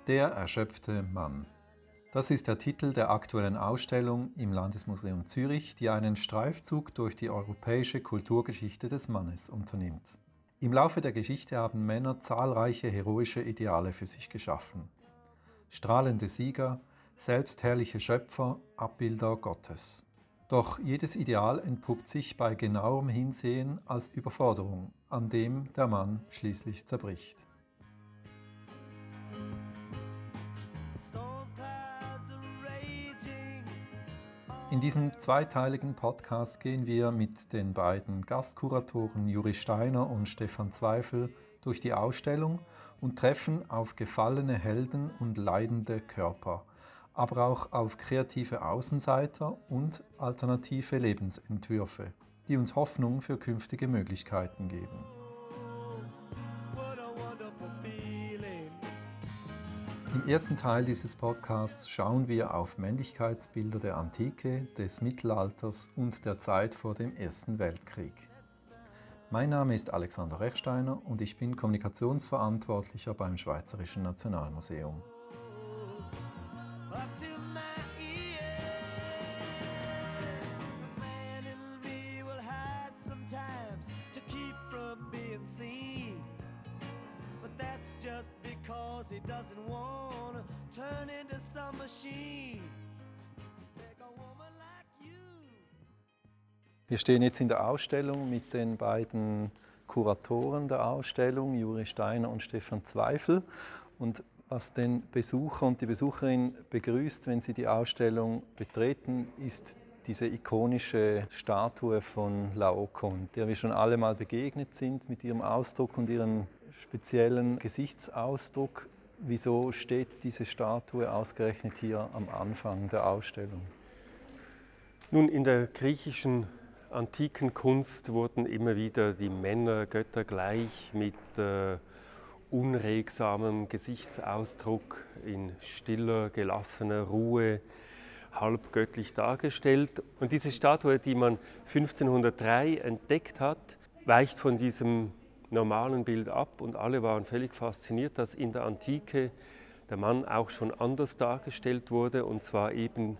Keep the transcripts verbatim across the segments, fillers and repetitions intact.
Der erschöpfte Mann. Das ist der Titel der aktuellen Ausstellung im Landesmuseum Zürich, die einen Streifzug durch die europäische Kulturgeschichte des Mannes unternimmt. Im Laufe der Geschichte haben Männer zahlreiche heroische Ideale für sich geschaffen. Strahlende Sieger, selbstherrliche Schöpfer, Abbilder Gottes. Doch jedes Ideal entpuppt sich bei genauerem Hinsehen als Überforderung, an dem der Mann schließlich zerbricht. In diesem zweiteiligen Podcast gehen wir mit den beiden Gastkuratoren Juri Steiner und Stefan Zweifel durch die Ausstellung und treffen auf gefallene Helden und leidende Körper, aber auch auf kreative Außenseiter und alternative Lebensentwürfe, die uns Hoffnung für künftige Möglichkeiten geben. Im ersten Teil dieses Podcasts schauen wir auf Männlichkeitsbilder der Antike, des Mittelalters und der Zeit vor dem Ersten Weltkrieg. Mein Name ist Alexander Rechsteiner und ich bin Kommunikationsverantwortlicher beim Schweizerischen Nationalmuseum. Wir stehen jetzt in der Ausstellung mit den beiden Kuratoren der Ausstellung, Juri Steiner und Stefan Zweifel. Und was den Besucher und die Besucherin begrüßt, wenn sie die Ausstellung betreten, ist diese ikonische Statue von Laokoon, der wir schon alle mal begegnet sind mit ihrem Ausdruck und ihrem speziellen Gesichtsausdruck. Wieso steht diese Statue ausgerechnet hier am Anfang der Ausstellung? Nun, in der griechischen antiken Kunst wurden immer wieder die Männer göttergleich mit äh, unregsamem Gesichtsausdruck in stiller, gelassener Ruhe halb göttlich dargestellt. Und diese Statue, die man fünfzehnhundertdrei entdeckt hat, weicht von diesem normalen Bild ab und alle waren völlig fasziniert, dass in der Antike der Mann auch schon anders dargestellt wurde, und zwar eben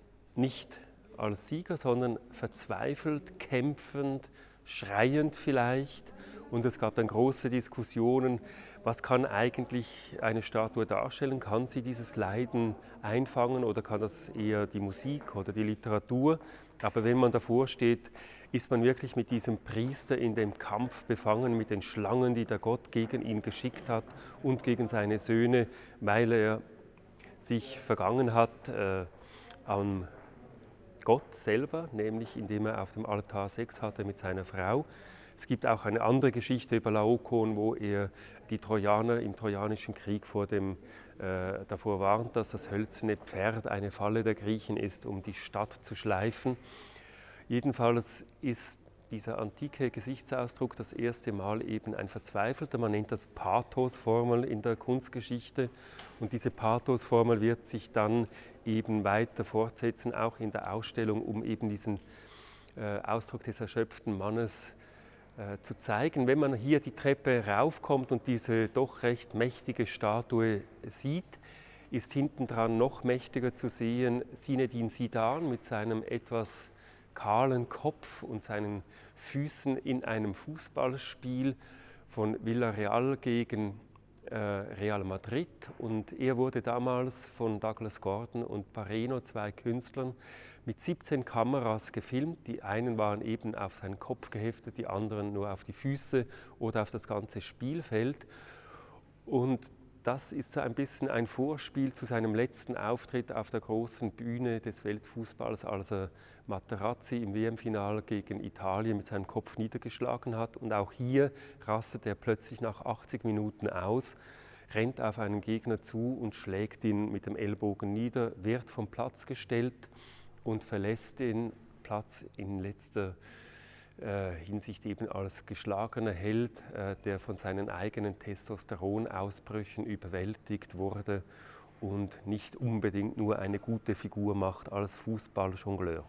nicht als Sieger, sondern verzweifelt, kämpfend, schreiend vielleicht. Und es gab dann große Diskussionen, was kann eigentlich eine Statue darstellen? Kann sie dieses Leiden einfangen oder kann das eher die Musik oder die Literatur? Aber wenn man davor steht, ist man wirklich mit diesem Priester in dem Kampf befangen, mit den Schlangen, die der Gott gegen ihn geschickt hat und gegen seine Söhne, weil er sich vergangen hat äh, am Gott selber, nämlich indem er auf dem Altar Sex hatte mit seiner Frau. Es gibt auch eine andere Geschichte über Laokoon, wo er die Trojaner im Trojanischen Krieg vor dem, äh, davor warnt, dass das hölzerne Pferd eine Falle der Griechen ist, um die Stadt zu schleifen. Jedenfalls ist dieser antike Gesichtsausdruck das erste Mal eben ein verzweifelter, man nennt das Pathos-Formel in der Kunstgeschichte, und diese Pathos-Formel wird sich dann eben weiter fortsetzen, auch in der Ausstellung, um eben diesen äh, Ausdruck des erschöpften Mannes äh, zu zeigen. Wenn man hier die Treppe raufkommt und diese doch recht mächtige Statue sieht, ist hintendran noch mächtiger zu sehen Zinedine Zidane mit seinem etwas kahlen Kopf und seinen Füßen in einem Fußballspiel von Villarreal gegen äh, Real Madrid. Und er wurde damals von Douglas Gordon und Pareno, zwei Künstlern, mit siebzehn Kameras gefilmt. Die einen waren eben auf seinen Kopf geheftet, die anderen nur auf die Füße oder auf das ganze Spielfeld. Und das ist so ein bisschen ein Vorspiel zu seinem letzten Auftritt auf der großen Bühne des Weltfußballs, als er Materazzi im W M-Finale gegen Italien mit seinem Kopf niedergeschlagen hat. Und auch hier rastet er plötzlich nach achtzig Minuten aus, rennt auf einen Gegner zu und schlägt ihn mit dem Ellbogen nieder, wird vom Platz gestellt und verlässt den Platz in letzter Hinsicht eben als geschlagener Held, der von seinen eigenen Testosteronausbrüchen überwältigt wurde und nicht unbedingt nur eine gute Figur macht als Fußballjongleur.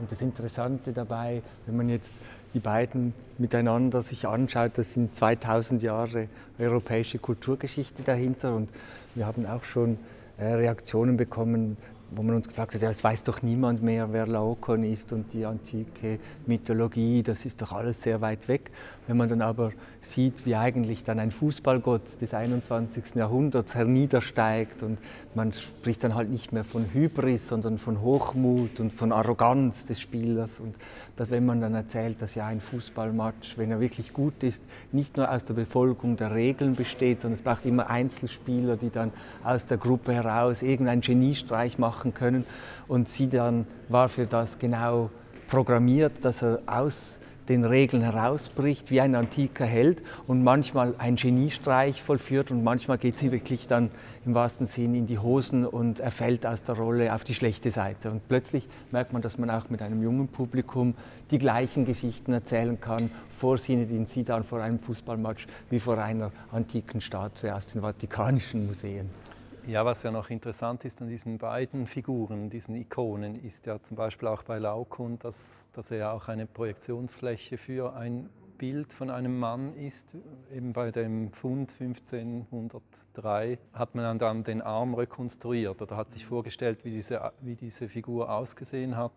Und das Interessante dabei, wenn man jetzt die beiden miteinander sich anschaut, das sind zweitausend Jahre europäische Kulturgeschichte dahinter und wir haben auch schon Reaktionen bekommen, wo man uns gefragt hat, ja, es weiß doch niemand mehr, wer Laokoon ist und die antike Mythologie, das ist doch alles sehr weit weg. Wenn man dann aber sieht, wie eigentlich dann ein Fußballgott des einundzwanzigsten Jahrhunderts herniedersteigt und man spricht dann halt nicht mehr von Hybris, sondern von Hochmut und von Arroganz des Spielers und dass, wenn man dann erzählt, dass ja ein Fußballmatch, wenn er wirklich gut ist, nicht nur aus der Befolgung der Regeln besteht, sondern es braucht immer Einzelspieler, die dann aus der Gruppe heraus irgendeinen Geniestreich machen können und Zidane war für das genau programmiert, dass er aus den Regeln herausbricht wie ein antiker Held und manchmal einen Geniestreich vollführt und manchmal geht sie wirklich dann im wahrsten Sinn in die Hosen und er fällt aus der Rolle auf die schlechte Seite und plötzlich merkt man, dass man auch mit einem jungen Publikum die gleichen Geschichten erzählen kann vor Zinedine Zidane vor einem Fußballmatch wie vor einer antiken Statue aus den Vatikanischen Museen. Ja, was ja noch interessant ist an diesen beiden Figuren, diesen Ikonen, ist ja zum Beispiel auch bei Laokoon, dass, dass er ja auch eine Projektionsfläche für ein Bild von einem Mann ist. Eben bei dem Fund fünfzehnhundertdrei hat man dann den Arm rekonstruiert oder hat sich vorgestellt, wie diese, wie diese Figur ausgesehen hat.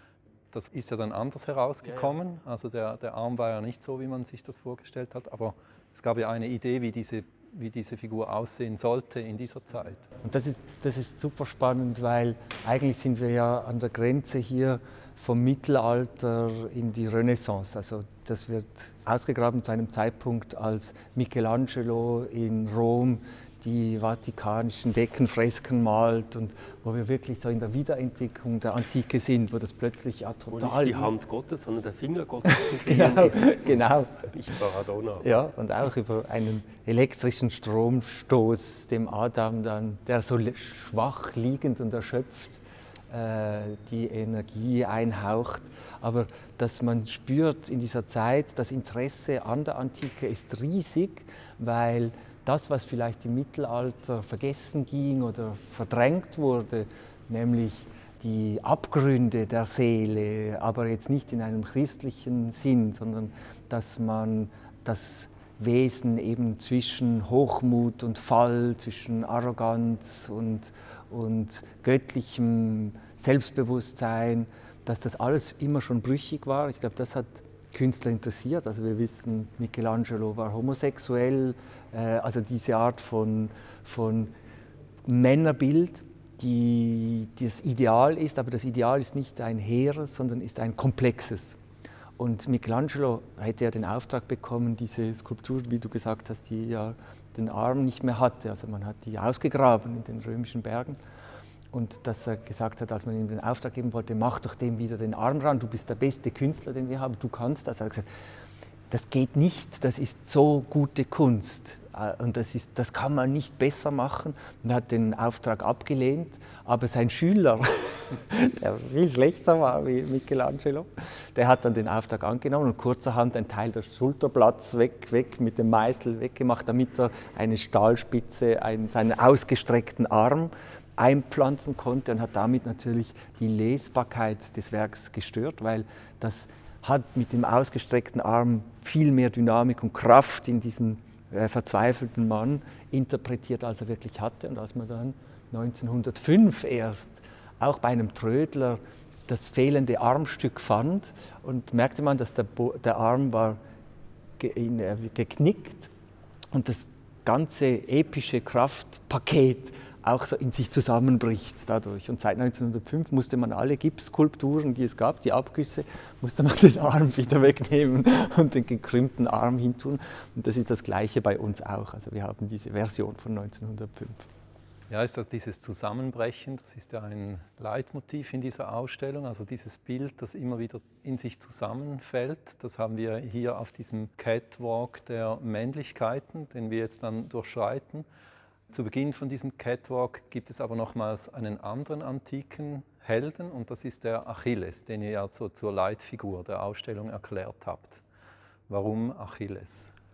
Das ist ja dann anders herausgekommen. Also der, der Arm war ja nicht so, wie man sich das vorgestellt hat, aber es gab ja eine Idee, wie diese wie diese Figur aussehen sollte in dieser Zeit. Und das ist, das ist super spannend, weil eigentlich sind wir ja an der Grenze hier vom Mittelalter in die Renaissance. Also das wird ausgegraben zu einem Zeitpunkt, als Michelangelo in Rom die vatikanischen Deckenfresken malt und wo wir wirklich so in der Wiederentwicklung der Antike sind, wo das plötzlich ja total... Wo nicht die Hand Gottes, sondern der Finger Gottes zu sehen genau, ist. Genau. Ich Maradona. Ja, und auch über einen elektrischen Stromstoß, dem Adam dann, der so schwach liegend und erschöpft äh, die Energie einhaucht. Aber dass man spürt in dieser Zeit, das Interesse an der Antike ist riesig, weil das, was vielleicht im Mittelalter vergessen ging oder verdrängt wurde, nämlich die Abgründe der Seele, aber jetzt nicht in einem christlichen Sinn, sondern dass man das Wesen eben zwischen Hochmut und Fall, zwischen Arroganz und, und göttlichem Selbstbewusstsein, dass das alles immer schon brüchig war. Ich glaube, das hat Künstler interessiert. Also wir wissen, Michelangelo war homosexuell, äh, also diese Art von, von Männerbild, die, die das Ideal ist, aber das Ideal ist nicht ein hehres, sondern ist ein komplexes. Und Michelangelo hätte ja den Auftrag bekommen, diese Skulptur, wie du gesagt hast, die ja den Arm nicht mehr hatte. Also man hat die ausgegraben in den römischen Bergen. Und dass er gesagt hat, als man ihm den Auftrag geben wollte, mach doch dem wieder den Arm ran, du bist der beste Künstler, den wir haben, du kannst das. Er hat gesagt, das geht nicht, das ist so gute Kunst und das, ist, das kann man nicht besser machen. Und er hat den Auftrag abgelehnt, aber sein Schüler, der viel schlechter war wie Michelangelo, der hat dann den Auftrag angenommen und kurzerhand einen Teil des Schulterblatts weg, weg mit dem Meißel weggemacht, damit er eine Stahlspitze, einen, seinen ausgestreckten Arm einpflanzen konnte und hat damit natürlich die Lesbarkeit des Werks gestört, weil das hat mit dem ausgestreckten Arm viel mehr Dynamik und Kraft in diesen äh, verzweifelten Mann interpretiert, als er wirklich hatte. Und als man dann neunzehnhundertfünf erst auch bei einem Trödler das fehlende Armstück fand und merkte man, dass der, Bo- der Arm war ge- in, äh, geknickt und das ganze epische Kraftpaket auch so in sich zusammenbricht dadurch. Und seit neunzehnhundertfünf musste man alle Gipsskulpturen, die es gab, die Abgüsse, musste man den Arm wieder wegnehmen und den gekrümmten Arm hintun. Und das ist das Gleiche bei uns auch. Also wir haben diese Version von neunzehnhundertfünf. Ja, ist das dieses Zusammenbrechen, das ist ja ein Leitmotiv in dieser Ausstellung, also dieses Bild, das immer wieder in sich zusammenfällt. Das haben wir hier auf diesem Catwalk der Männlichkeiten, den wir jetzt dann durchschreiten. Zu Beginn von diesem Catwalk gibt es aber nochmals einen anderen antiken Helden und das ist der Achilles, den ihr ja so zur Leitfigur der Ausstellung erklärt habt. Warum Achilles?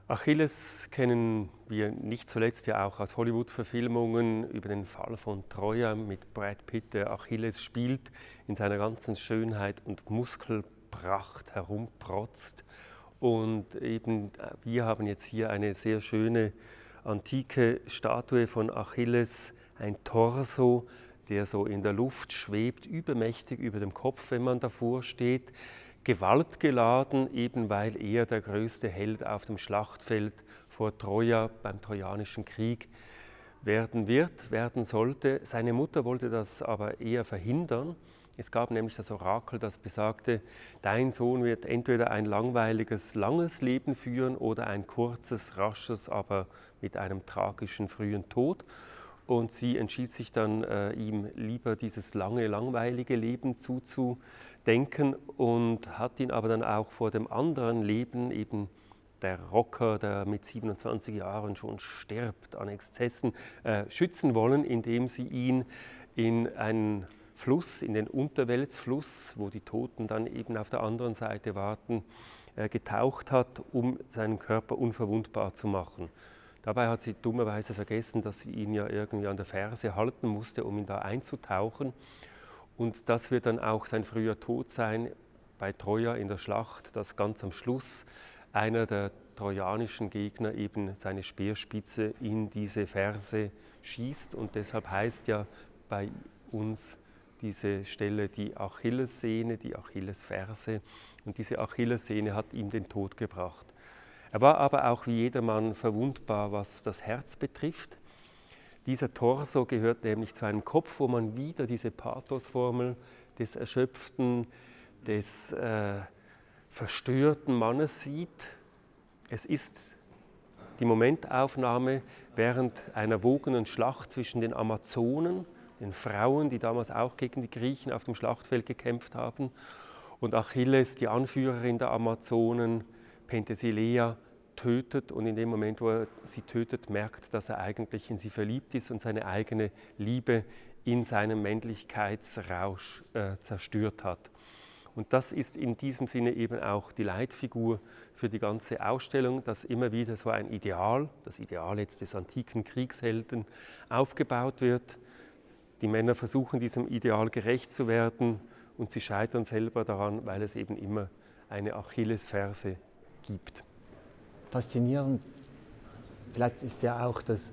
Achilles kennen wir nicht zuletzt ja auch aus Hollywood-Verfilmungen über den Fall von Troja mit Brad Pitt. Der Achilles spielt in seiner ganzen Schönheit und Muskelpracht herumprotzt. Und eben wir haben jetzt hier eine sehr schöne antike Statue von Achilles, ein Torso, der so in der Luft schwebt, übermächtig über dem Kopf, wenn man davor steht. Gewaltgeladen, eben weil er der größte Held auf dem Schlachtfeld vor Troja beim Trojanischen Krieg werden wird, werden sollte. Seine Mutter wollte das aber eher verhindern. Es gab nämlich das Orakel, das besagte, dein Sohn wird entweder ein langweiliges, langes Leben führen oder ein kurzes, rasches, aber mit einem tragischen, frühen Tod. Und sie entschied sich dann, äh, ihm lieber dieses lange, langweilige Leben zuzudenken und hat ihn aber dann auch vor dem anderen Leben, eben der Rocker, der mit siebenundzwanzig Jahren schon stirbt an Exzessen, äh, schützen wollen, indem sie ihn in einen Fluss, in den Unterweltsfluss, wo die Toten dann eben auf der anderen Seite warten, äh, getaucht hat, um seinen Körper unverwundbar zu machen. Dabei hat sie dummerweise vergessen, dass sie ihn ja irgendwie an der Ferse halten musste, um ihn da einzutauchen. Und das wird dann auch sein früher Tod sein bei Troja in der Schlacht, dass ganz am Schluss einer der trojanischen Gegner eben seine Speerspitze in diese Ferse schießt. Und deshalb heißt ja bei uns diese Stelle die Achillessehne, die Achillesferse. Und diese Achillessehne hat ihm den Tod gebracht. Er war aber auch wie jedermann verwundbar, was das Herz betrifft. Dieser Torso gehört nämlich zu einem Kopf, wo man wieder diese Pathosformel des erschöpften, des äh, verstörten Mannes sieht. Es ist die Momentaufnahme während einer wogenden Schlacht zwischen den Amazonen, den Frauen, die damals auch gegen die Griechen auf dem Schlachtfeld gekämpft haben, und Achilles, die Anführerin der Amazonen, Penthesilea, tötet, und in dem Moment, wo er sie tötet, merkt, dass er eigentlich in sie verliebt ist und seine eigene Liebe in seinem Männlichkeitsrausch äh, zerstört hat. Und das ist in diesem Sinne eben auch die Leitfigur für die ganze Ausstellung, dass immer wieder so ein Ideal, das Ideal jetzt des antiken Kriegshelden, aufgebaut wird. Die Männer versuchen, diesem Ideal gerecht zu werden, und sie scheitern selber daran, weil es eben immer eine Achillesferse gibt. Faszinierend, vielleicht ist ja auch, dass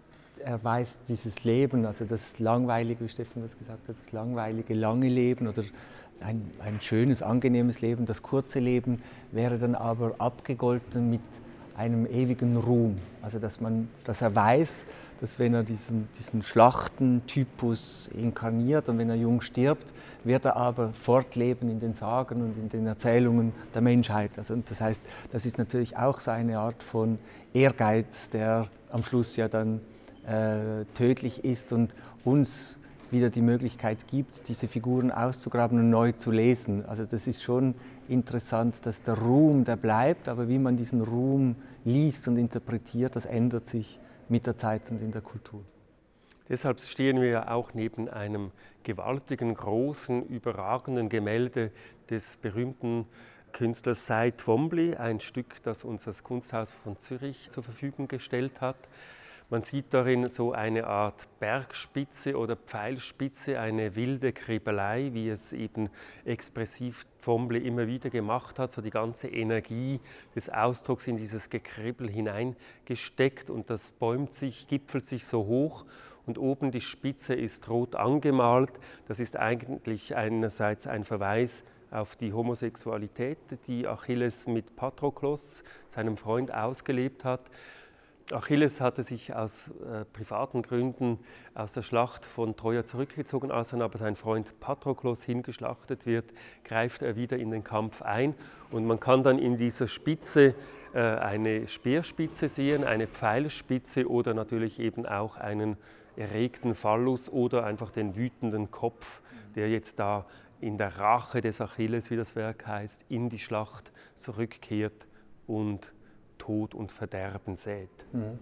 er weiß, dieses Leben, also das langweilige, wie Stefan das gesagt hat, das langweilige, lange Leben oder ein, ein schönes, angenehmes Leben, das kurze Leben wäre dann aber abgegolten mit einem ewigen Ruhm. Also dass, man, dass er weiß, dass wenn er diesen, diesen Schlachtentypus inkarniert und wenn er jung stirbt, wird er aber fortleben in den Sagen und in den Erzählungen der Menschheit. Also, und das heißt, das ist natürlich auch so eine Art von Ehrgeiz, der am Schluss ja dann äh, tödlich ist und uns wieder die Möglichkeit gibt, diese Figuren auszugraben und neu zu lesen. Also das ist schon interessant, dass der Ruhm, der bleibt, aber wie man diesen Ruhm liest und interpretiert, das ändert sich mit der Zeit und in der Kultur. Deshalb stehen wir ja auch neben einem gewaltigen, großen, überragenden Gemälde des berühmten Künstlers Cy Twombly, ein Stück, das uns das Kunsthaus von Zürich zur Verfügung gestellt hat. Man sieht darin so eine Art Bergspitze oder Pfeilspitze, eine wilde Kribbelei, wie es eben expressiv Twombly immer wieder gemacht hat, so die ganze Energie des Ausdrucks in dieses Gekribbel hineingesteckt, und das bäumt sich, gipfelt sich so hoch, und oben die Spitze ist rot angemalt. Das ist eigentlich einerseits ein Verweis auf die Homosexualität, die Achilles mit Patroklos, seinem Freund, ausgelebt hat. Achilles hatte sich aus äh, privaten Gründen aus der Schlacht von Troja zurückgezogen. Als dann aber sein Freund Patroklos hingeschlachtet wird, greift er wieder in den Kampf ein. Und man kann dann in dieser Spitze äh, eine Speerspitze sehen, eine Pfeilspitze oder natürlich eben auch einen erregten Phallus oder einfach den wütenden Kopf, der jetzt da in der Rache des Achilles, wie das Werk heißt, in die Schlacht zurückkehrt und Tod und Verderben sät.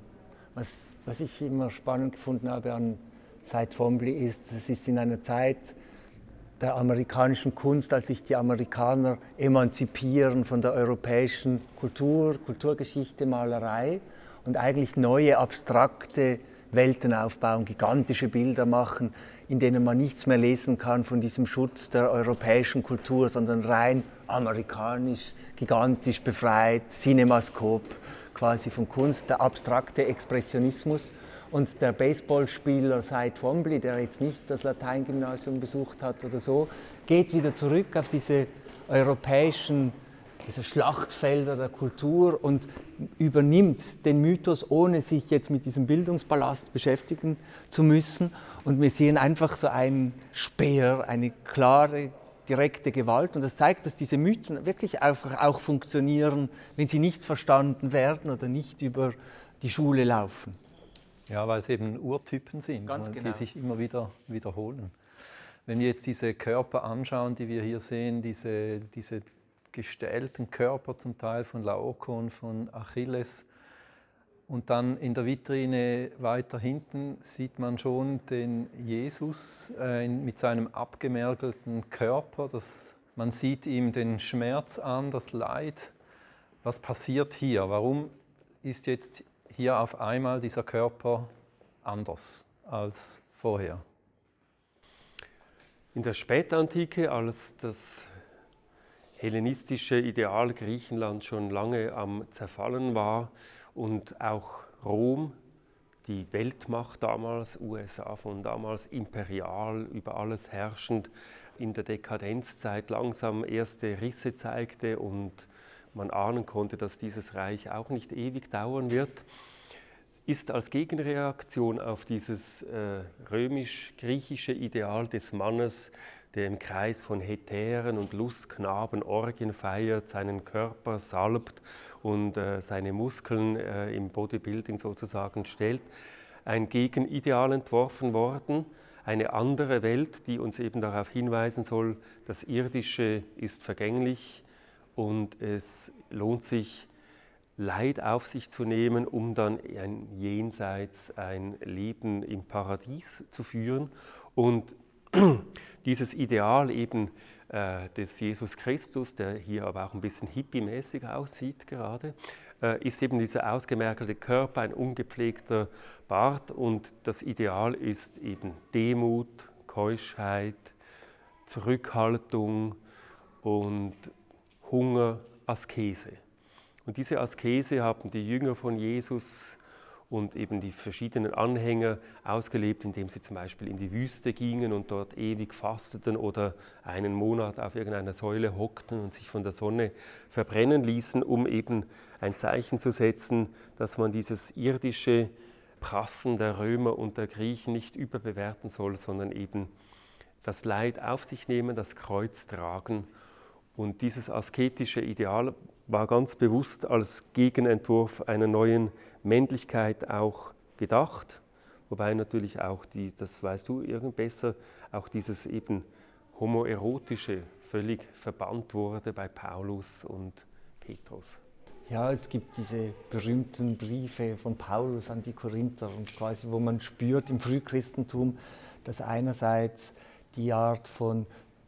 Was, was ich immer spannend gefunden habe an Cy Twombly ist, es ist in einer Zeit, der amerikanischen Kunst, als sich die Amerikaner emanzipieren von der europäischen Kultur, Kulturgeschichte, Malerei und eigentlich neue abstrakte Welten aufbauen, gigantische Bilder machen, in denen man nichts mehr lesen kann von diesem Schutz der europäischen Kultur, sondern rein amerikanisch, gigantisch, befreit, Cinemascope quasi von Kunst, der abstrakte Expressionismus. Und der Baseballspieler Cy Twombly, der jetzt nicht das Lateingymnasium besucht hat oder so, geht wieder zurück auf diese europäischen diese Schlachtfelder der Kultur und übernimmt den Mythos, ohne sich jetzt mit diesem Bildungsballast beschäftigen zu müssen. Und wir sehen einfach so einen Speer, eine klare, direkte Gewalt. Und das zeigt, dass diese Mythen wirklich einfach auch funktionieren, wenn sie nicht verstanden werden oder nicht über die Schule laufen. Ja, weil es eben Urtypen sind, Ganz genau. Die sich immer wieder wiederholen. Wenn wir jetzt diese Körper anschauen, die wir hier sehen, diese, diese gestählten Körper zum Teil von Laokoon, von Achilles, und dann in der Vitrine weiter hinten sieht man schon den Jesus äh, mit seinem abgemergelten Körper. Das, man sieht ihm den Schmerz an, das Leid. Was passiert hier? Warum ist jetzt hier auf einmal dieser Körper anders als vorher? In der Spätantike, als das hellenistische Ideal Griechenland schon lange am Zerfallen war und auch Rom, die Weltmacht damals, U S A von damals, imperial, über alles herrschend, in der Dekadenzzeit langsam erste Risse zeigte und man ahnen konnte, dass dieses Reich auch nicht ewig dauern wird, ist als Gegenreaktion auf dieses äh, römisch-griechische Ideal des Mannes, der im Kreis von Hetären und Lustknaben Orgien feiert, seinen Körper salbt und äh, seine Muskeln äh, im Bodybuilding sozusagen stellt, ein Gegenideal entworfen worden, eine andere Welt, die uns eben darauf hinweisen soll, das Irdische ist vergänglich und es lohnt sich, Leid auf sich zu nehmen, um dann ein Jenseits, ein Leben im Paradies zu führen. Und dieses Ideal eben äh, des Jesus Christus, der hier aber auch ein bisschen hippie-mäßig aussieht gerade, äh, ist eben dieser ausgemergelte Körper, ein ungepflegter Bart, und das Ideal ist eben Demut, Keuschheit, Zurückhaltung und Hunger, Askese. Und diese Askese haben die Jünger von Jesus und eben die verschiedenen Anhänger ausgelebt, indem sie zum Beispiel in die Wüste gingen und dort ewig fasteten oder einen Monat auf irgendeiner Säule hockten und sich von der Sonne verbrennen ließen, um eben ein Zeichen zu setzen, dass man dieses irdische Prassen der Römer und der Griechen nicht überbewerten soll, sondern eben das Leid auf sich nehmen, das Kreuz tragen. Und dieses asketische Ideal war ganz bewusst als Gegenentwurf einer neuen Männlichkeit auch gedacht, wobei natürlich auch, die, das weißt du irgend besser, auch dieses eben homoerotische völlig verbannt wurde bei Paulus und Petrus. Ja, es gibt diese berühmten Briefe von Paulus an die Korinther, und quasi, wo man spürt im Frühchristentum, dass einerseits die Art von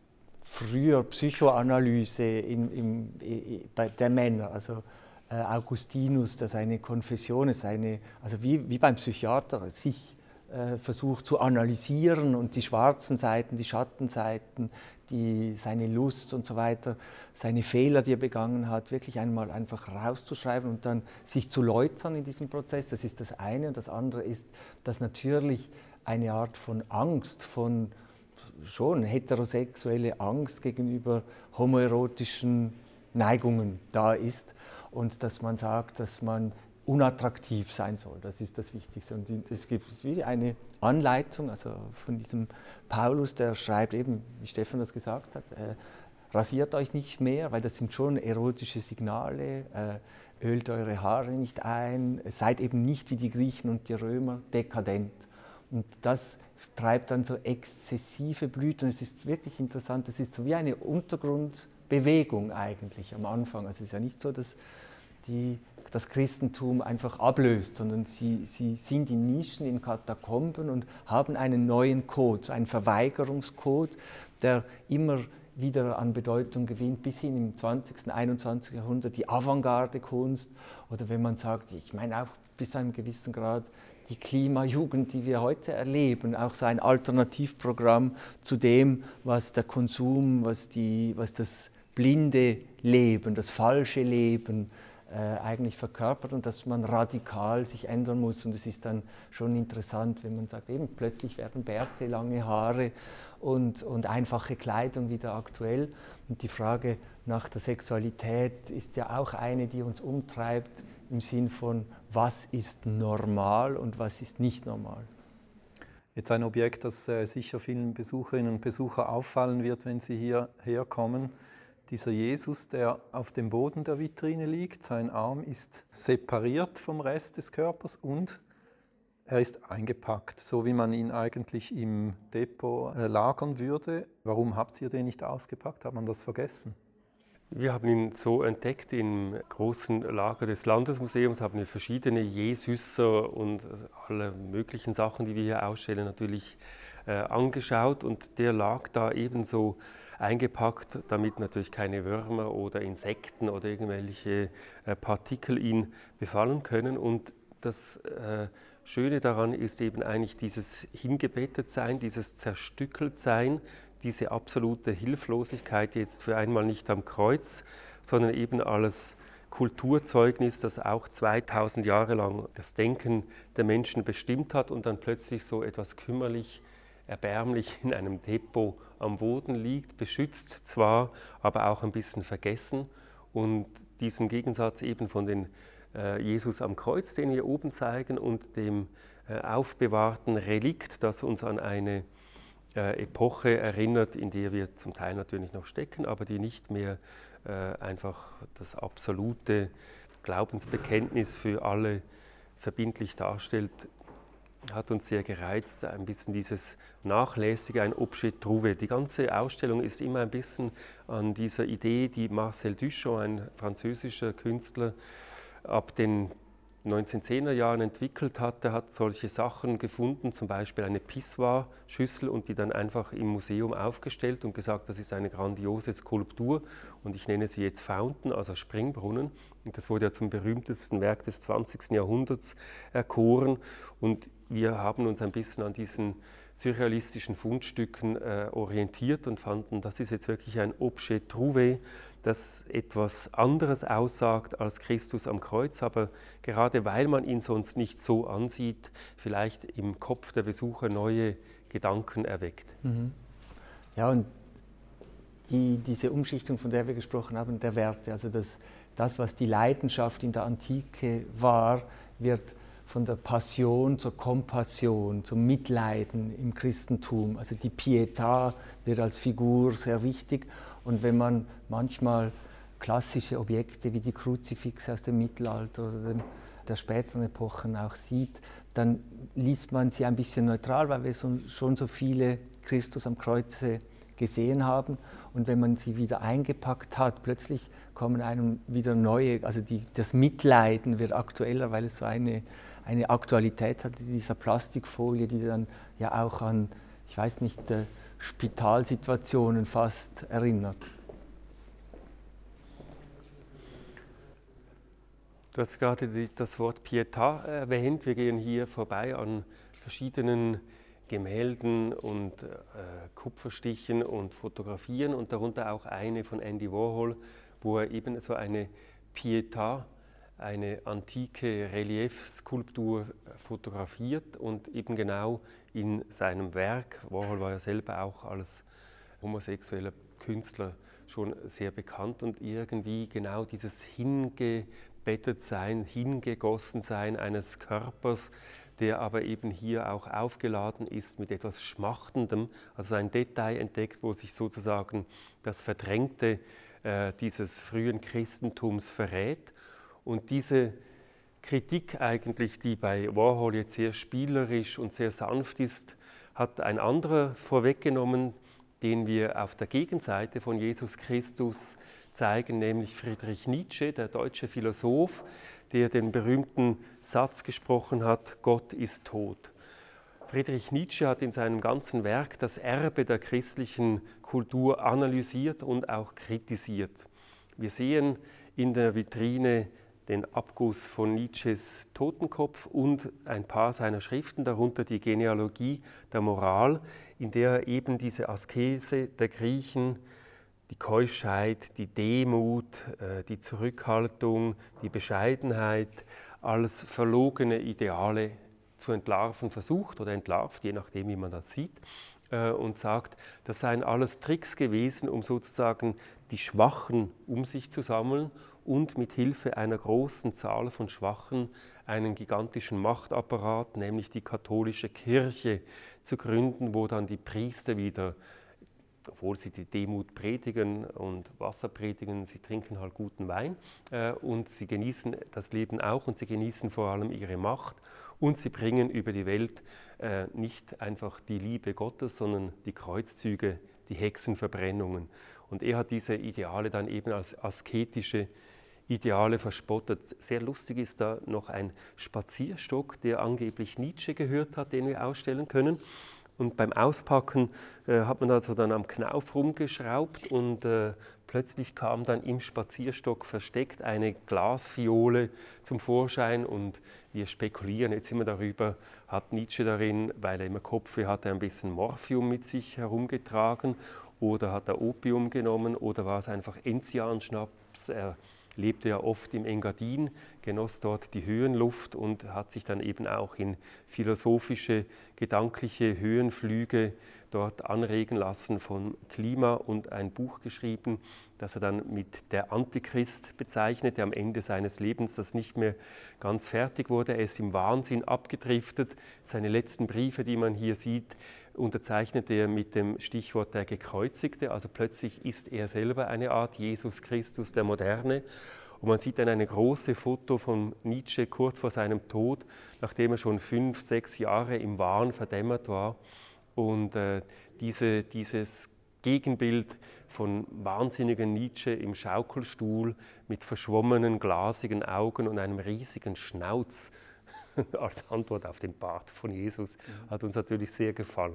früher Psychoanalyse in, in, in, bei der Männer, also äh, Augustinus, der seine Konfession ist, seine, also wie, wie beim Psychiater, sich äh, versucht zu analysieren und die schwarzen Seiten, die Schattenseiten, die, seine Lust und so weiter, seine Fehler, die er begangen hat, wirklich einmal einfach rauszuschreiben und dann sich zu läutern in diesem Prozess. Das ist das eine. Und das andere ist, dass natürlich eine Art von Angst, von schon heterosexuelle Angst gegenüber homoerotischen Neigungen da ist und dass man sagt, dass man unattraktiv sein soll. Das ist das Wichtigste. Und es gibt wie eine Anleitung, also von diesem Paulus, der schreibt eben, wie Stefan das gesagt hat, äh, rasiert euch nicht mehr, weil das sind schon erotische Signale, äh, ölt eure Haare nicht ein, seid eben nicht wie die Griechen und die Römer dekadent. Und das treibt dann so exzessive Blüten. Und es ist wirklich interessant, es ist so wie eine Untergrundbewegung eigentlich am Anfang. Also es ist ja nicht so, dass die das Christentum einfach ablöst, sondern sie, sie sind in Nischen, in Katakomben und haben einen neuen Code, einen Verweigerungscode, der immer wieder an Bedeutung gewinnt, bis hin im zwanzigsten, einundzwanzigsten Jahrhundert die Avantgarde-Kunst oder wenn man sagt, ich meine auch bis zu einem gewissen Grad die Klimajugend, die wir heute erleben, auch so ein Alternativprogramm zu dem, was der Konsum, was, die, was das blinde Leben, das falsche Leben äh, eigentlich verkörpert und dass man radikal sich ändern muss. Und es ist dann schon interessant, wenn man sagt, eben plötzlich werden Bärte, lange Haare und, und einfache Kleidung wieder aktuell. Und die Frage nach der Sexualität ist ja auch eine, die uns umtreibt im Sinn von, was ist normal und was ist nicht normal. Jetzt ein Objekt, das äh, sicher vielen Besucherinnen und Besuchern auffallen wird, wenn sie hierher kommen. Dieser Jesus, der auf dem Boden der Vitrine liegt, sein Arm ist separiert vom Rest des Körpers und er ist eingepackt, so wie man ihn eigentlich im Depot äh, lagern würde. Warum habt ihr den nicht ausgepackt? Hat man das vergessen? Wir haben ihn so entdeckt, im großen Lager des Landesmuseums haben wir verschiedene Jesüsse und alle möglichen Sachen, die wir hier ausstellen, natürlich äh, angeschaut und der lag da ebenso eingepackt, damit natürlich keine Würmer oder Insekten oder irgendwelche äh, Partikel ihn befallen können. Und das äh, Schöne daran ist eben eigentlich dieses Hingebettetsein, dieses Zerstückeltsein, diese absolute Hilflosigkeit jetzt für einmal nicht am Kreuz, sondern eben als Kulturzeugnis, das auch zweitausend Jahre lang das Denken der Menschen bestimmt hat und dann plötzlich so etwas kümmerlich, erbärmlich in einem Depot am Boden liegt, beschützt zwar, aber auch ein bisschen vergessen. Und diesen Gegensatz eben von den äh, Jesus am Kreuz, den wir oben zeigen, und dem äh, aufbewahrten Relikt, das uns an eine äh, Epoche erinnert, in der wir zum Teil natürlich noch stecken, aber die nicht mehr äh, einfach das absolute Glaubensbekenntnis für alle verbindlich darstellt, hat uns sehr gereizt, ein bisschen dieses Nachlässige, ein Objet trouvé. Die ganze Ausstellung ist immer ein bisschen an dieser Idee, die Marcel Duchamp, ein französischer Künstler, ab den neunzehnhundert Jahren entwickelt hat. Er hat solche Sachen gefunden, zum Beispiel eine Pissoir-Schüssel und die dann einfach im Museum aufgestellt und gesagt, das ist eine grandiose Skulptur und ich nenne sie jetzt Fountain, also Springbrunnen. Und das wurde ja zum berühmtesten Werk des zwanzigsten Jahrhunderts erkoren und wir haben uns ein bisschen an diesen surrealistischen Fundstücken äh, orientiert und fanden, das ist jetzt wirklich ein Objet trouvé, das etwas anderes aussagt als Christus am Kreuz, aber gerade weil man ihn sonst nicht so ansieht, vielleicht im Kopf der Besucher neue Gedanken erweckt. Mhm. Ja, und die, diese Umschichtung, von der wir gesprochen haben, der Werte, also das, das, was die Leidenschaft in der Antike war, wird von der Passion zur Kompassion, zum Mitleiden im Christentum. Also die Pietà wird als Figur sehr wichtig. Und wenn man manchmal klassische Objekte wie die Kruzifixe aus dem Mittelalter oder dem, der späteren Epochen auch sieht, dann liest man sie ein bisschen neutral, weil wir so, schon so viele Christus am Kreuze gesehen haben. Und wenn man sie wieder eingepackt hat, plötzlich kommen einem wieder neue, also die, das Mitleiden wird aktueller, weil es so eine, eine Aktualität hat, dieser Plastikfolie, die dann ja auch an, ich weiß nicht, äh, Spitalsituationen fast erinnert. Du hast gerade die, das Wort Pietà erwähnt. Wir gehen hier vorbei an verschiedenen Gemälden und äh, Kupferstichen und Fotografien und darunter auch eine von Andy Warhol, wo er eben so eine Pietà, eine antike Reliefskulptur fotografiert und eben genau in seinem Werk, Warhol war ja selber auch als homosexueller Künstler schon sehr bekannt und irgendwie genau dieses Hingebettetsein, Hingegossensein eines Körpers, der aber eben hier auch aufgeladen ist mit etwas Schmachtendem, also ein Detail entdeckt, wo sich sozusagen das Verdrängte äh, dieses frühen Christentums verrät. Und diese Kritik eigentlich, die bei Warhol jetzt sehr spielerisch und sehr sanft ist, hat ein anderer vorweggenommen, den wir auf der Gegenseite von Jesus Christus zeigen, nämlich Friedrich Nietzsche, der deutsche Philosoph, der den berühmten Satz gesprochen hat, Gott ist tot. Friedrich Nietzsche hat in seinem ganzen Werk das Erbe der christlichen Kultur analysiert und auch kritisiert. Wir sehen in der Vitrine den Abguss von Nietzsches Totenkopf und ein paar seiner Schriften, darunter die Genealogie der Moral, in der er eben diese Askese der Griechen, die Keuschheit, die Demut, die Zurückhaltung, die Bescheidenheit als verlogene Ideale zu entlarven versucht oder entlarvt, je nachdem, wie man das sieht, und sagt, das seien alles Tricks gewesen, um sozusagen die Schwachen um sich zu sammeln und mit Hilfe einer großen Zahl von Schwachen einen gigantischen Machtapparat, nämlich die katholische Kirche, zu gründen, wo dann die Priester wieder, obwohl sie die Demut predigen und Wasser predigen, sie trinken halt guten Wein äh, und sie genießen das Leben auch und sie genießen vor allem ihre Macht und sie bringen über die Welt äh, nicht einfach die Liebe Gottes, sondern die Kreuzzüge, die Hexenverbrennungen. Und er hat diese Ideale dann eben als asketische Ideale verspottet. Sehr lustig ist da noch ein Spazierstock, der angeblich Nietzsche gehört hat, den wir ausstellen können. Und beim Auspacken äh, hat man also dann am Knauf rumgeschraubt und äh, plötzlich kam dann im Spazierstock versteckt eine Glasfiole zum Vorschein und wir spekulieren jetzt immer darüber, hat Nietzsche darin, weil er immer Kopfweh hatte, ein bisschen Morphium mit sich herumgetragen oder hat er Opium genommen oder war es einfach Enzianschnaps? Er lebte ja oft im Engadin, genoss dort die Höhenluft und hat sich dann eben auch in philosophische, gedankliche Höhenflüge dort anregen lassen von Klima und ein Buch geschrieben, das er dann mit der Antichrist bezeichnete, am Ende seines Lebens, das nicht mehr ganz fertig wurde. Er ist im Wahnsinn abgedriftet. Seine letzten Briefe, die man hier sieht, unterzeichnete er mit dem Stichwort der Gekreuzigte. Also plötzlich ist er selber eine Art Jesus Christus der Moderne. Und man sieht dann eine große Foto von Nietzsche kurz vor seinem Tod, nachdem er schon fünf, sechs Jahre im Wahn verdämmert war. Und äh, diese, dieses Gegenbild von wahnsinnigen Nietzsche im Schaukelstuhl mit verschwommenen, glasigen Augen und einem riesigen Schnauz als Antwort auf den Bart von Jesus hat uns natürlich sehr gefallen.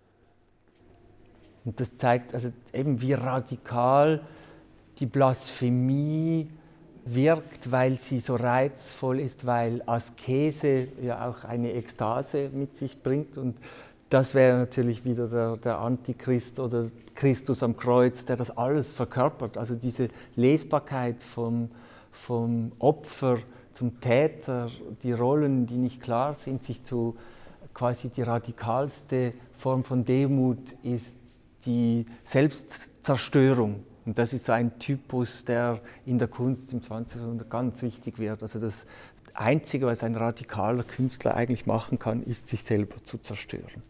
Und das zeigt also eben, wie radikal die Blasphemie wirkt, weil sie so reizvoll ist, weil Askese ja auch eine Ekstase mit sich bringt. Und das wäre natürlich wieder der, der Antichrist oder Christus am Kreuz, der das alles verkörpert. Also diese Lesbarkeit vom, vom Opfer zum Täter, die Rollen, die nicht klar sind, sich zu quasi die radikalste Form von Demut ist die Selbstzerstörung. Und das ist so ein Typus, der in der Kunst im zwanzigsten Jahrhundert ganz wichtig wird. Also das Einzige, was ein radikaler Künstler eigentlich machen kann, ist, sich selber zu zerstören.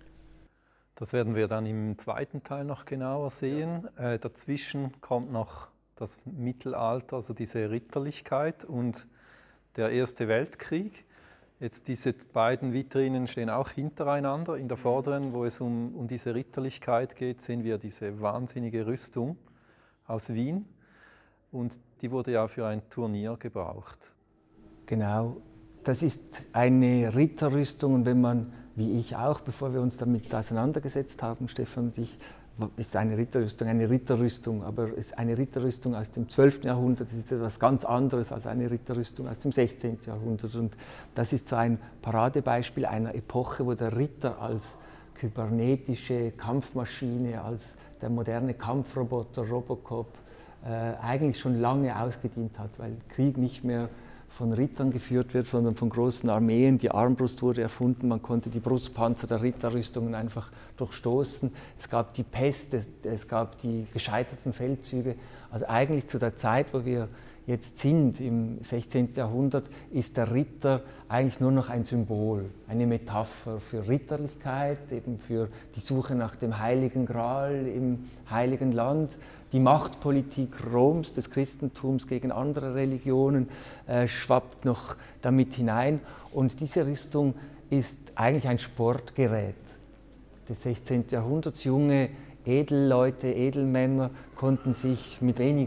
Das werden wir dann im zweiten Teil noch genauer sehen. Äh, dazwischen kommt noch das Mittelalter, also diese Ritterlichkeit und der Erste Weltkrieg. Jetzt diese beiden Vitrinen stehen auch hintereinander. In der vorderen, wo es um, um diese Ritterlichkeit geht, sehen wir diese wahnsinnige Rüstung aus Wien. Und die wurde ja für ein Turnier gebraucht. Genau, das ist eine Ritterrüstung. Und wenn man, wie ich auch, bevor wir uns damit auseinandergesetzt haben, Stefan und ich, ist eine Ritterrüstung eine Ritterrüstung, aber es ist eine Ritterrüstung aus dem zwölften Jahrhundert, das ist etwas ganz anderes als eine Ritterrüstung aus dem sechzehnten Jahrhundert. Und das ist so ein Paradebeispiel einer Epoche, wo der Ritter als kybernetische Kampfmaschine, als der moderne Kampfroboter Robocop äh, eigentlich schon lange ausgedient hat, weil Krieg nicht mehr von Rittern geführt wird, sondern von großen Armeen. Die Armbrust wurde erfunden, man konnte die Brustpanzer der Ritterrüstungen einfach durchstoßen. Es gab die Pest, es, es gab die gescheiterten Feldzüge. Also eigentlich zu der Zeit, wo wir jetzt sind, im sechzehnten Jahrhundert, ist der Ritter eigentlich nur noch ein Symbol, eine Metapher für Ritterlichkeit, eben für die Suche nach dem Heiligen Gral im Heiligen Land. Die Machtpolitik Roms, des Christentums gegen andere Religionen, äh, schwappt noch damit hinein. Und diese Rüstung ist eigentlich ein Sportgerät des sechzehnten Jahrhunderts. Junge Edelleute, Edelmänner konnten sich mit wenig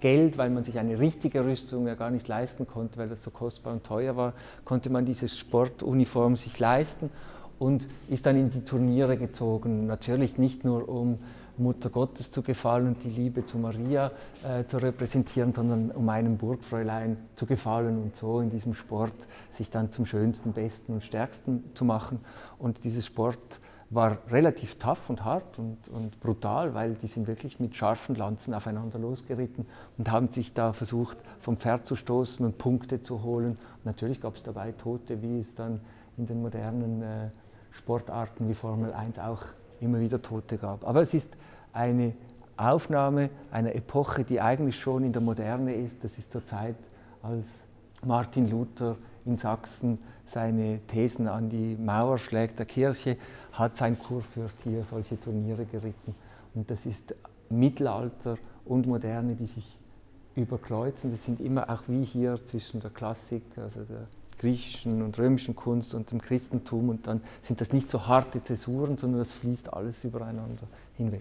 Geld, weil man sich eine richtige Rüstung ja gar nicht leisten konnte, weil das so kostbar und teuer war, konnte man diese Sportuniform sich leisten und ist dann in die Turniere gezogen. Natürlich nicht nur um Mutter Gottes zu gefallen und die Liebe zu Maria äh, zu repräsentieren, sondern um einem Burgfräulein zu gefallen und so in diesem Sport sich dann zum Schönsten, Besten und Stärksten zu machen. Und dieses Sport war relativ tough und hart und, und brutal, weil die sind wirklich mit scharfen Lanzen aufeinander losgeritten und haben sich da versucht, vom Pferd zu stoßen und Punkte zu holen. Und natürlich gab es dabei Tote, wie es dann in den modernen äh, Sportarten wie Formel eins auch immer wieder Tote gab. Aber es ist eine Aufnahme einer Epoche, die eigentlich schon in der Moderne ist. Das ist zur Zeit, als Martin Luther in Sachsen seine Thesen an die Mauer schlägt der Kirche, hat sein Kurfürst hier solche Turniere geritten. Und das ist Mittelalter und Moderne, die sich überkreuzen. Das sind immer auch wie hier zwischen der Klassik, also der griechischen und römischen Kunst und dem Christentum. Und dann sind das nicht so harte Zäsuren, sondern das fließt alles übereinander hinweg.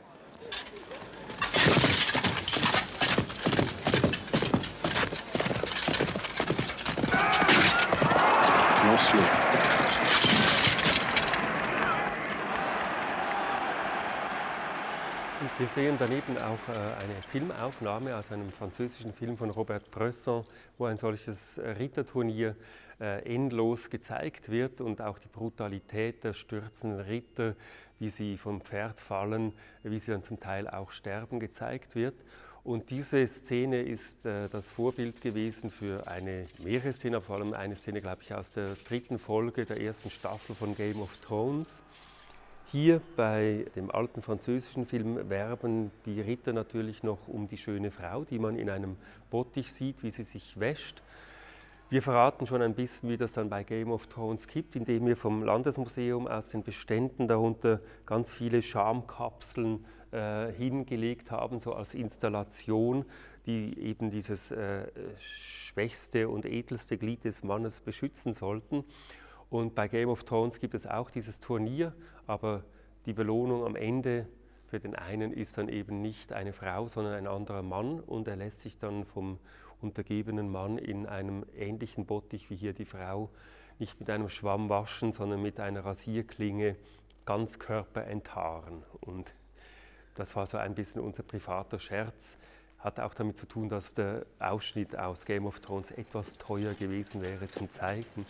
Und wir sehen daneben auch eine Filmaufnahme aus einem französischen Film von Robert Bresson, wo ein solches Ritterturnier endlos gezeigt wird und auch die Brutalität der stürzenden Ritter, wie sie vom Pferd fallen, wie sie dann zum Teil auch sterben, gezeigt wird. Und diese Szene ist äh, das Vorbild gewesen für eine mehrere Szenen, aber vor allem eine Szene, glaube ich, aus der dritten Folge der ersten Staffel von Game of Thrones. Hier bei dem alten französischen Film werben die Ritter natürlich noch um die schöne Frau, die man in einem Bottich sieht, wie sie sich wäscht. Wir verraten schon ein bisschen, wie das dann bei Game of Thrones gibt, indem wir vom Landesmuseum aus den Beständen darunter ganz viele Schamkapseln äh, hingelegt haben, so als Installation, die eben dieses äh, schwächste und edelste Glied des Mannes beschützen sollten. Und bei Game of Thrones gibt es auch dieses Turnier, aber die Belohnung am Ende für den einen ist dann eben nicht eine Frau, sondern ein anderer Mann, und er lässt sich dann vom untergebenen Mann in einem ähnlichen Bottich wie hier die Frau nicht mit einem Schwamm waschen, sondern mit einer Rasierklinge ganz Körper enthaaren. Und das war so ein bisschen unser privater Scherz. Hat auch damit zu tun, dass der Ausschnitt aus Game of Thrones etwas teuer gewesen wäre zum Zeigen.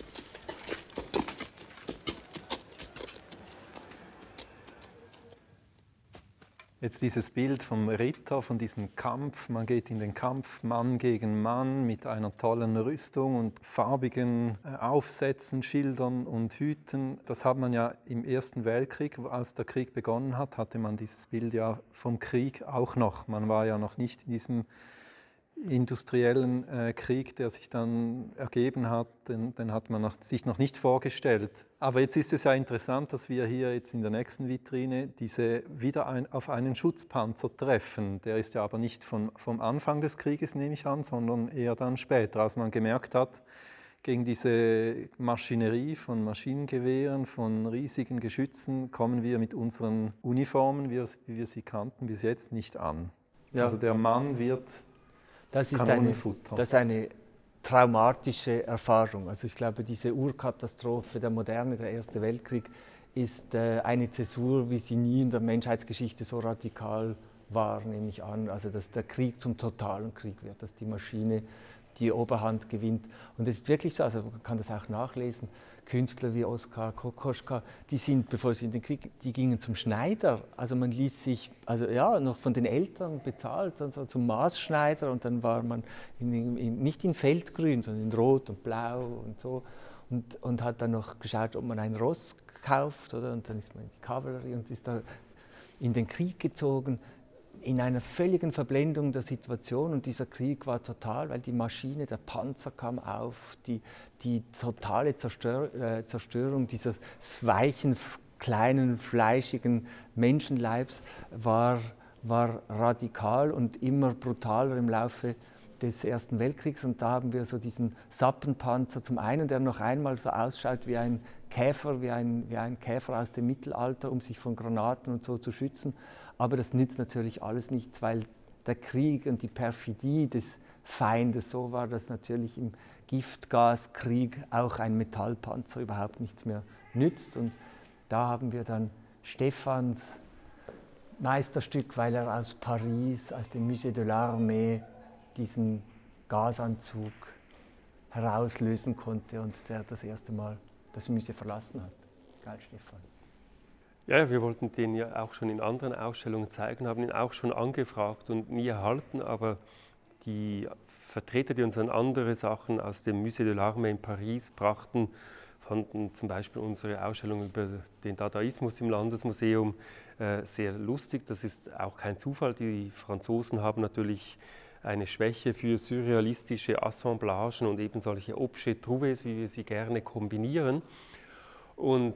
Jetzt dieses Bild vom Ritter, von diesem Kampf, man geht in den Kampf Mann gegen Mann mit einer tollen Rüstung und farbigen Aufsätzen, Schildern und Hüten. Das hat man ja im Ersten Weltkrieg, als der Krieg begonnen hat, hatte man dieses Bild ja vom Krieg auch noch. Man war ja noch nicht in diesem industriellen äh, Krieg, der sich dann ergeben hat, den, den hat man noch, sich noch nicht vorgestellt. Aber jetzt ist es ja interessant, dass wir hier jetzt in der nächsten Vitrine diese wieder ein, auf einen Schutzpanzer treffen. Der ist ja aber nicht von, vom Anfang des Krieges, nehme ich an, sondern eher dann später, als man gemerkt hat, gegen diese Maschinerie von Maschinengewehren, von riesigen Geschützen kommen wir mit unseren Uniformen, wie wir sie kannten, bis jetzt nicht an. Ja. Also der Mann wird Das ist, eine, das ist eine traumatische Erfahrung. Also ich glaube, diese Urkatastrophe der Moderne, der Erste Weltkrieg, ist äh, eine Zäsur, wie sie nie in der Menschheitsgeschichte so radikal war, nehme ich an. Also dass der Krieg zum totalen Krieg wird, dass die Maschine die Oberhand gewinnt. Und es ist wirklich so, also man kann das auch nachlesen, Künstler wie Oskar Kokoschka, die sind, bevor sie in den Krieg, die gingen zum Schneider. Also man ließ sich, also ja, noch von den Eltern bezahlt, also zum Maßschneider, und dann war man in, in, nicht in Feldgrün, sondern in Rot und Blau und so, und, und hat dann noch geschaut, ob man ein Ross kauft, oder? Und dann ist man in die Kavallerie und ist da in den Krieg gezogen, in einer völligen Verblendung der Situation, und dieser Krieg war total, weil die Maschine, der Panzer kam auf, die, die totale Zerstör, äh, Zerstörung dieses weichen, kleinen, fleischigen Menschenleibs war, war radikal und immer brutaler im Laufe des Ersten Weltkriegs. Und da haben wir so diesen Sappenpanzer zum einen, der noch einmal so ausschaut wie ein Käfer, wie ein, wie ein Käfer aus dem Mittelalter, um sich von Granaten und so zu schützen. Aber das nützt natürlich alles nichts, weil der Krieg und die Perfidie des Feindes. So war das natürlich im Giftgaskrieg auch ein Metallpanzer überhaupt nichts mehr nützt. Und da haben wir dann Stephans Meisterstück, weil er aus Paris, aus dem Musée de l'Armée, diesen Gasanzug herauslösen konnte und der das erste Mal das Museum verlassen hat. Geil, Stefan. Ja, wir wollten den ja auch schon in anderen Ausstellungen zeigen, haben ihn auch schon angefragt und nie erhalten, aber die Vertreter, die uns dann andere Sachen aus dem Musée de l'Armée in Paris brachten, fanden zum Beispiel unsere Ausstellung über den Dadaismus im Landesmuseum äh, sehr lustig. Das ist auch kein Zufall. Die Franzosen haben natürlich eine Schwäche für surrealistische Assemblagen und eben solche Objets trouvés, wie wir sie gerne kombinieren. Und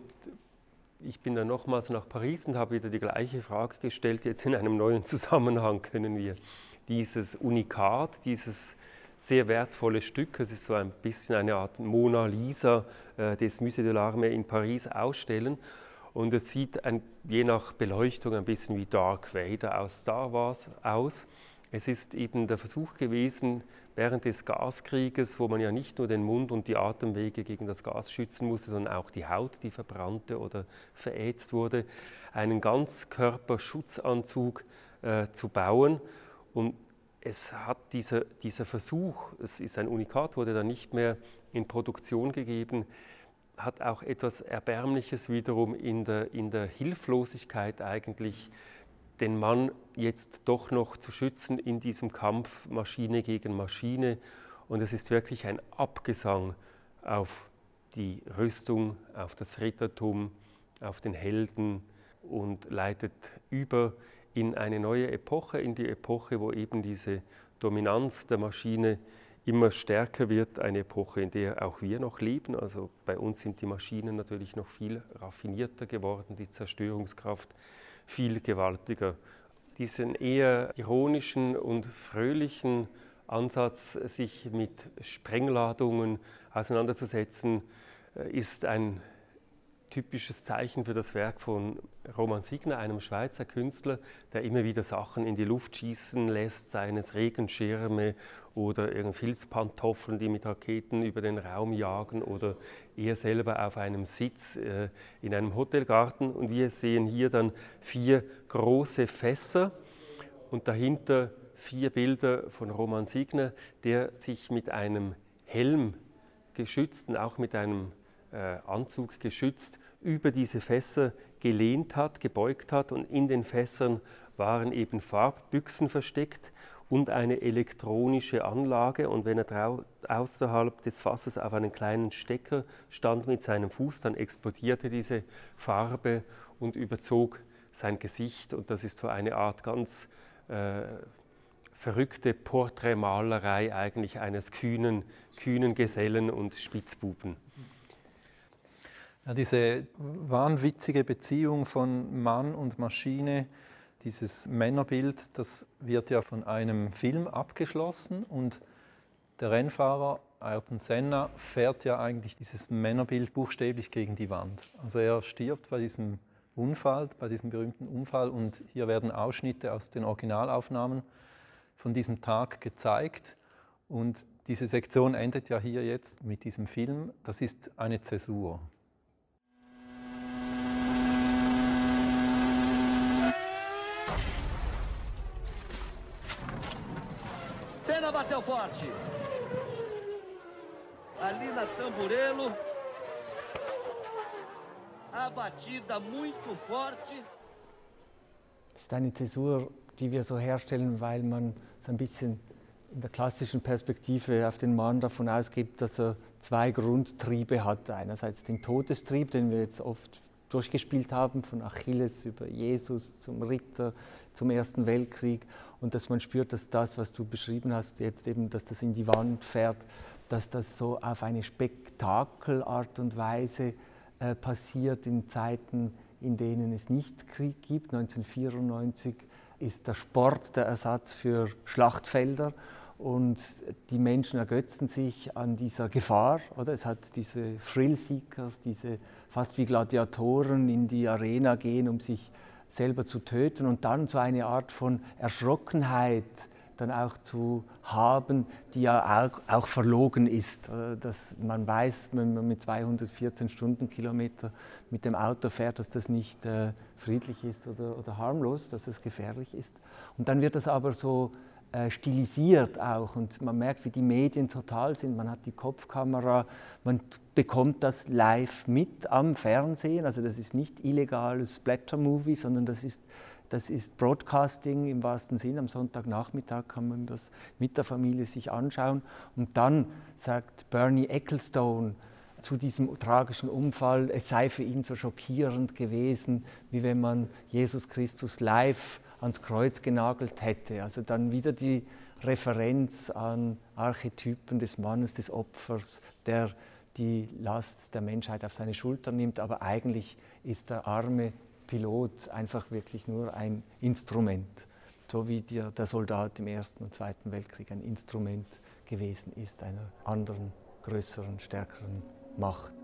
ich bin dann nochmals nach Paris und habe wieder die gleiche Frage gestellt. Jetzt in einem neuen Zusammenhang können wir dieses Unikat, dieses sehr wertvolle Stück, es ist so ein bisschen eine Art Mona Lisa äh, des Musée de l'Armée in Paris ausstellen. Und es sieht ein, je nach Beleuchtung ein bisschen wie Darth Vader aus Star Wars aus. Es ist eben der Versuch gewesen, während des Gaskrieges, wo man ja nicht nur den Mund und die Atemwege gegen das Gas schützen musste, sondern auch die Haut, die verbrannte oder verätzt wurde, einen Ganzkörperschutzanzug äh, zu bauen. Und es hat dieser, dieser Versuch, es ist ein Unikat, wurde dann nicht mehr in Produktion gegeben, hat auch etwas Erbärmliches wiederum in der, in der Hilflosigkeit eigentlich, den Mann jetzt doch noch zu schützen in diesem Kampf Maschine gegen Maschine. Und es ist wirklich ein Abgesang auf die Rüstung, auf das Rittertum, auf den Helden und leitet über in eine neue Epoche, in die Epoche, wo eben diese Dominanz der Maschine immer stärker wird, eine Epoche, in der auch wir noch leben. Also bei uns sind die Maschinen natürlich noch viel raffinierter geworden, die Zerstörungskraft viel gewaltiger. Diesen eher ironischen und fröhlichen Ansatz, sich mit Sprengladungen auseinanderzusetzen, ist ein typisches Zeichen für das Werk von Roman Signa, einem Schweizer Künstler, der immer wieder Sachen in die Luft schießen lässt, seien es Regenschirme oder Filzpantoffeln, die mit Raketen über den Raum jagen, oder er selber auf einem Sitz äh, in einem Hotelgarten. Und wir sehen hier dann vier große Fässer und dahinter vier Bilder von Roman Signa, der sich mit einem Helm geschützt und auch mit einem äh, Anzug geschützt über diese Fässer gelehnt hat, gebeugt hat, und in den Fässern waren eben Farbbüchsen versteckt und eine elektronische Anlage, und wenn er drau- außerhalb des Fasses auf einen kleinen Stecker stand mit seinem Fuß, dann explodierte diese Farbe und überzog sein Gesicht, und das ist so eine Art ganz äh, verrückte Porträtmalerei eigentlich eines kühnen, kühnen Gesellen und Spitzbuben. Ja, diese wahnwitzige Beziehung von Mann und Maschine, dieses Männerbild, das wird ja von einem Film abgeschlossen, und der Rennfahrer Ayrton Senna fährt ja eigentlich dieses Männerbild buchstäblich gegen die Wand. Also er stirbt bei diesem Unfall, bei diesem berühmten Unfall, und hier werden Ausschnitte aus den Originalaufnahmen von diesem Tag gezeigt, und diese Sektion endet ja hier jetzt mit diesem Film. Das ist eine Zäsur. Senna bateu forte. Ali na Tamburello. A batida muito forte. Das ist eine Zäsur, die wir so herstellen, weil man so ein bisschen in der klassischen Perspektive auf den Mann davon ausgeht, dass er zwei Grundtriebe hat. Einerseits den Todestrieb, den wir jetzt oft durchgespielt haben, von Achilles über Jesus zum Ritter, zum Ersten Weltkrieg, und dass man spürt, dass das, was du beschrieben hast, jetzt eben, dass das in die Wand fährt, dass das so auf eine Spektakelart und Weise äh, passiert in Zeiten, in denen es nicht Krieg gibt. neunzehnhundertvierundneunzig ist der Sport der Ersatz für Schlachtfelder, und die Menschen ergötzen sich an dieser Gefahr. Oder? Es hat diese Thrill-Seekers, diese fast wie Gladiatoren in die Arena gehen, um sich selber zu töten und dann so eine Art von Erschrockenheit dann auch zu haben, die ja auch, auch verlogen ist. Dass man weiß, wenn man mit zweihundertvierzehn Stundenkilometer mit dem Auto fährt, dass das nicht äh, friedlich ist oder, oder harmlos, dass es gefährlich ist. Und dann wird das aber so äh, stilisiert auch und man merkt, wie die Medien total sind. Man hat die Kopfkamera, man bekommt das live mit am Fernsehen. Also das ist nicht illegales Splatter-Movie, sondern das ist Das ist Broadcasting im wahrsten Sinn. Am Sonntagnachmittag kann man das mit der Familie sich anschauen. Und dann sagt Bernie Ecclestone zu diesem tragischen Unfall, es sei für ihn so schockierend gewesen, wie wenn man Jesus Christus live ans Kreuz genagelt hätte. Also dann wieder die Referenz an Archetypen des Mannes, des Opfers, der die Last der Menschheit auf seine Schultern nimmt. Aber eigentlich ist der arme Pilot einfach wirklich nur ein Instrument, so wie der, der Soldat im Ersten und Zweiten Weltkrieg ein Instrument gewesen ist, einer anderen, größeren, stärkeren Macht.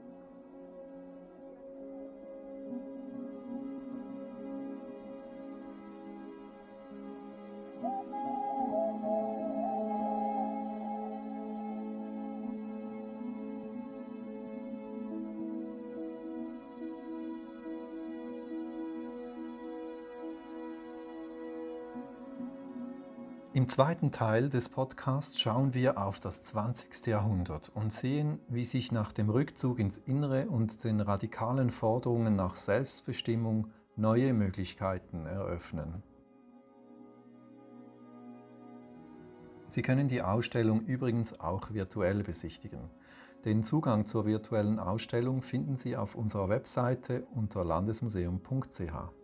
Im zweiten Teil des Podcasts schauen wir auf das zwanzigste Jahrhundert und sehen, wie sich nach dem Rückzug ins Innere und den radikalen Forderungen nach Selbstbestimmung neue Möglichkeiten eröffnen. Sie können die Ausstellung übrigens auch virtuell besichtigen. Den Zugang zur virtuellen Ausstellung finden Sie auf unserer Webseite unter landesmuseum punkt c h.